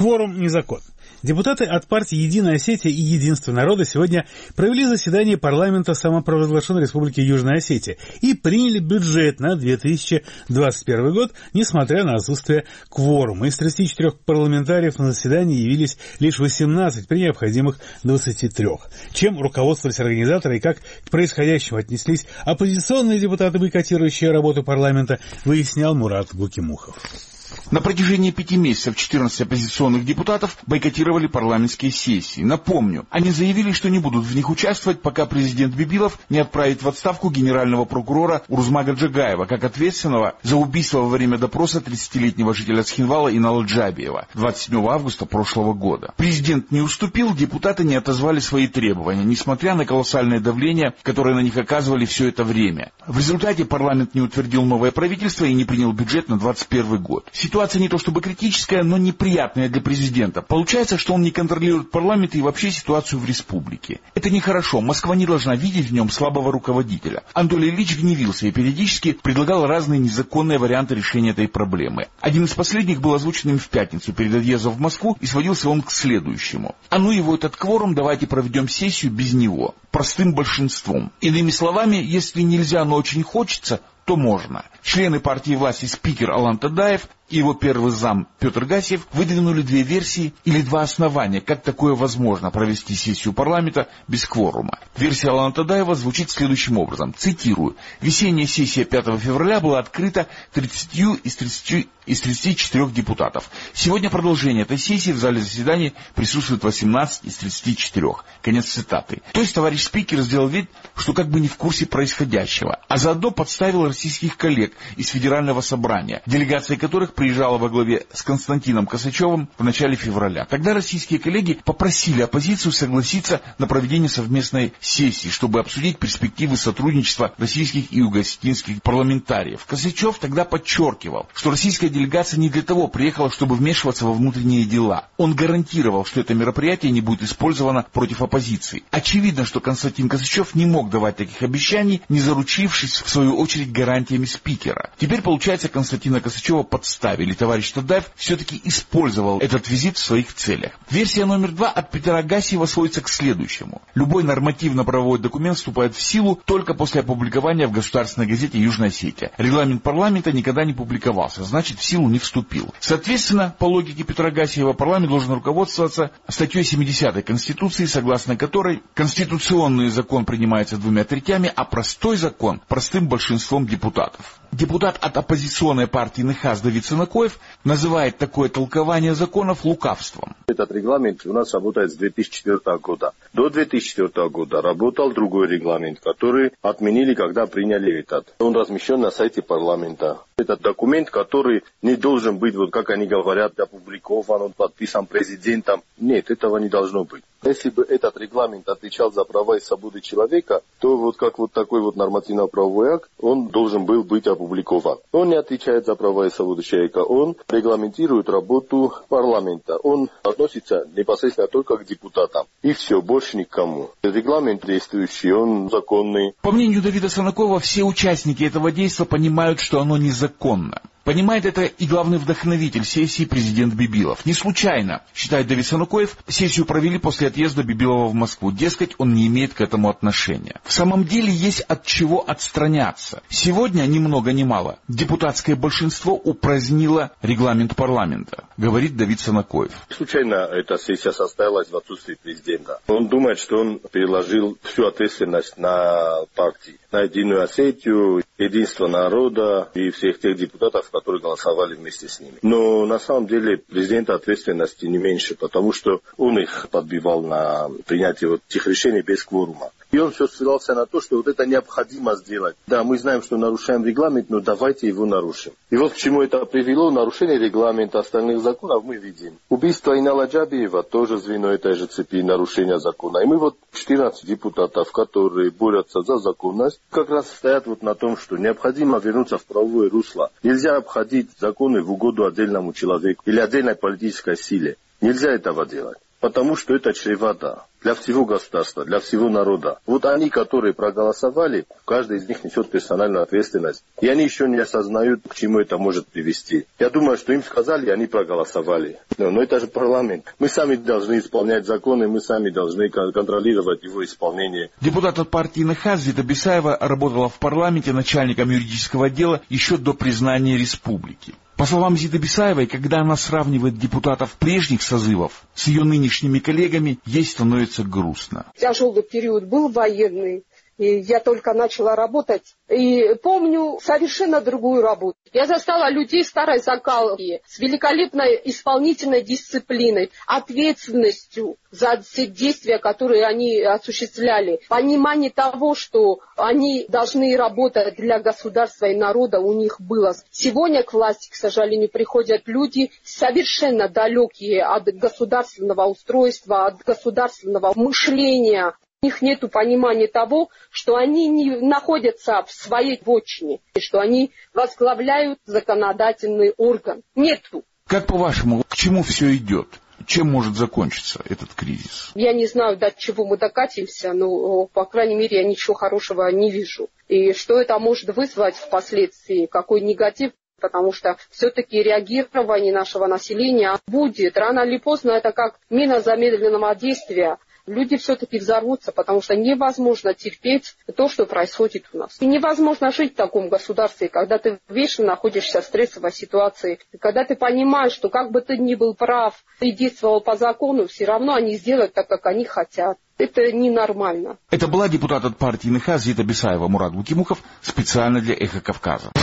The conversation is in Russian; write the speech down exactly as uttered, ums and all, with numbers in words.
Кворум не закон. Депутаты от партии «Единая Осетия» и «Единство народа» сегодня провели заседание парламента самопровозглашенной Республики Южная Осетия и приняли бюджет на две тысячи двадцать первый год, несмотря на отсутствие кворума. Из тридцати четырёх парламентариев на заседании явились лишь восемнадцать при необходимых двадцати трёх. Чем руководствовались организаторы и как к происходящему отнеслись оппозиционные депутаты, бойкотирующие работу парламента, выяснял Мурат Гукимухов. На протяжении пяти месяцев четырнадцать оппозиционных депутатов бойкотировали парламентские сессии. Напомню, они заявили, что не будут в них участвовать, пока президент Бибилов не отправит в отставку генерального прокурора Урзмага Джагаева, как ответственного за убийство во время допроса тридцатилетнего жителя Цхинвала Инала Джабиева двадцать седьмого августа прошлого года. Президент не уступил, депутаты не отозвали свои требования, несмотря на колоссальное давление, которое на них оказывали все это время. В результате парламент не утвердил новое правительство и не принял бюджет на двадцать первый год. Ситуация не то чтобы критическая, но неприятная для президента. Получается, что он не контролирует парламент и вообще ситуацию в республике. Это нехорошо. Москва не должна видеть в нем слабого руководителя. Анатолий Ильич гневился и периодически предлагал разные незаконные варианты решения этой проблемы. Один из последних был озвучен им в пятницу перед отъездом в Москву, и сводился он к следующему. А ну его этот кворум, давайте проведем сессию без него. Простым большинством. Иными словами, если нельзя, но очень хочется, то можно. Члены партии власти спикер Алан Тадаев и его первый зам Петр Гасиев выдвинули две версии или два основания, как такое возможно провести сессию парламента без кворума. Версия Алана Тадаева звучит следующим образом. Цитирую. Весенняя сессия пятого февраля была открыта тридцатью из тридцати из тридцати четырёх депутатов. Сегодня продолжение этой сессии в зале заседаний присутствует восемнадцать из тридцати четырёх. Конец цитаты. То есть товарищ спикер сделал вид, что как бы не в курсе происходящего, а заодно подставил российских коллег из Федерального собрания, делегация которых приезжала во главе с Константином Косачевым в начале февраля. Тогда российские коллеги попросили оппозицию согласиться на проведение совместной сессии, чтобы обсудить перспективы сотрудничества российских и юго-осетинских парламентариев. Косачев тогда подчеркивал, что российская делегация не для того приехала, чтобы вмешиваться во внутренние дела. Он гарантировал, что это мероприятие не будет использовано против оппозиции. Очевидно, что Константин Косачев не мог давать таких обещаний, не заручившись, в свою очередь, гарантиями спикера. Теперь, получается, Константина Косачева подставили. Товарищ Тадаев все-таки использовал этот визит в своих целях. Версия номер два от Петра Гасиева сводится к следующему. Любой нормативно-правовой документ вступает в силу только после опубликования в государственной газете «Южная Осетия». Регламент парламента никогда не публиковался, значит, в силу не вступил. Соответственно, по логике Петра Гасиева, парламент должен руководствоваться статьей семидесятой Конституции, согласно которой конституционный закон принимается двумя третями, а простой закон простым большинством депутатов. Депутат от оппозиционной партии НХАС Давид Санакоев называет такое толкование законов лукавством. Этот регламент у нас работает с две тысячи четвёртого года. До две тысячи четвёртого года работал другой регламент, который отменили, когда приняли этот. Он размещен на сайте парламента. Это документ, который не должен быть, вот как они говорят, опубликован, он подписан президентом. Нет, этого не должно быть. Если бы этот регламент отвечал за права и свободы человека, то вот как вот такой вот нормативно-правовой акт, он должен был быть опубликован. Он не отвечает за права и свободы человека, он регламентирует работу парламента. Он относится непосредственно только к депутатам. И все, больше никому. Регламент действующий, он законный. По мнению Давида Санакова, все участники этого действия понимают, что оно незаконно. Понимает это и главный вдохновитель сессии президент Бибилов. Не случайно, считает Давид Санакоев, сессию провели после отъезда Бибилова в Москву. Дескать, он не имеет к этому отношения. В самом деле есть от чего отстраняться. Сегодня, ни много ни мало, депутатское большинство упразднило регламент парламента, говорит Давид Санакоев. Случайно эта сессия состоялась в отсутствии президента. Он думает, что он переложил всю ответственность на партии, на Единую Осетию, Единство народа и всех тех депутатов, которые голосовали вместе с ними. Но на самом деле президента ответственности не меньше, потому что он их подбивал на принятие вот этих решений без кворума. И он все ссылался на то, что вот это необходимо сделать. Да, мы знаем, что нарушаем регламент, но давайте его нарушим. И вот к чему это привело, нарушение регламента, остальных законов мы видим. Убийство Инала Джабиева тоже звено этой же цепи нарушения закона. И мы вот четырнадцать депутатов, которые борются за законность, как раз стоят вот на том, что необходимо вернуться в правовое русло. Нельзя обходить законы в угоду отдельному человеку или отдельной политической силе. Нельзя этого делать. потому что это чревато для всего государства, для всего народа. Вот они, которые проголосовали, каждый из них несет персональную ответственность. И они еще не осознают, к чему это может привести. Я думаю, что им сказали, и они проголосовали. Но, но это же парламент. Мы сами должны исполнять законы, мы сами должны контролировать его исполнение. Депутат от партии НХ Зита Бисаева работала в парламенте начальником юридического отдела еще до признания республики. По словам Зиты Бисаевой, когда она сравнивает депутатов прежних созывов с ее нынешними коллегами, ей становится грустно. Тяжелый период был военный, и я только начала работать. И помню совершенно другую работу. Я застала людей старой закалки, с великолепной исполнительной дисциплиной, ответственностью за все действия, которые они осуществляли. Понимание того, что они должны работать для государства и народа, у них было. Сегодня к власти, к сожалению, приходят люди совершенно далекие от государственного устройства, от государственного мышления. У них нет понимания того, что они не находятся в своей вотчине, и что они возглавляют законодательный орган. Нету. Как по-вашему, к чему все идет? Чем может закончиться этот кризис? Я не знаю, до чего мы докатимся, но, по крайней мере, я ничего хорошего не вижу. И что это может вызвать впоследствии, какой негатив? Потому что все-таки реагирование нашего населения будет. Рано или поздно это как мина замедленного действия. Люди все-таки взорвутся, потому что невозможно терпеть то, что происходит у нас. И невозможно жить в таком государстве, когда ты вечно находишься в стрессовой ситуации, когда ты понимаешь, что как бы ты ни был прав и действовал по закону, все равно они сделают так, как они хотят. Это ненормально. Это была депутат от партии НХ Зита Бисаева. Мурат Гукимухов специально для «Эхо Кавказа».